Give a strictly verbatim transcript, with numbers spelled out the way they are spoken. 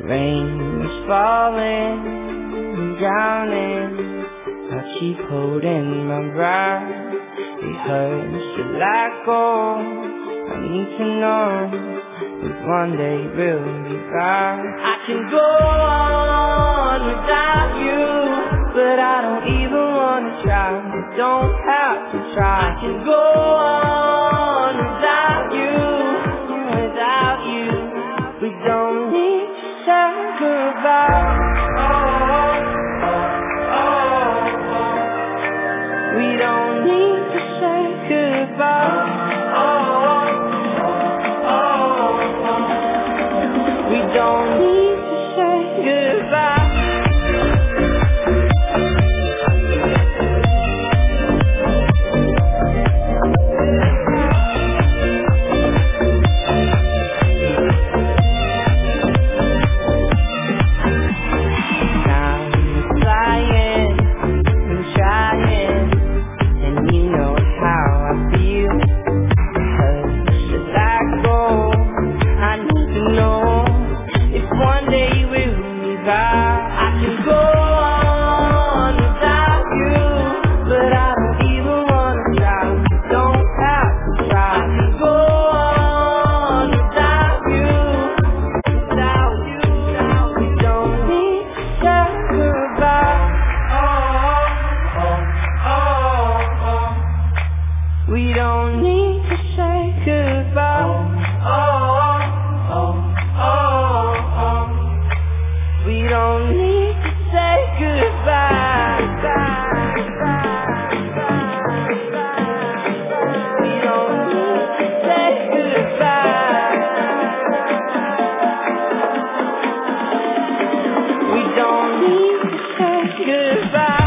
Rain was falling and drowning. I keep holding my breath. It hurts to let go. I need to know if one day we'll be back. I can go on without you, but I don't even wanna try. You don't have to try. I can go on without you, without you. We don't need to say goodbye. Oh, oh, oh, oh. We don't need to say goodbye. Oh, oh, oh, oh. We don't need to say goodbye. We don't need to say goodbye. Oh, oh, oh, oh. We don't need to say goodbye. We don't need to say goodbye. We don't need to say goodbye.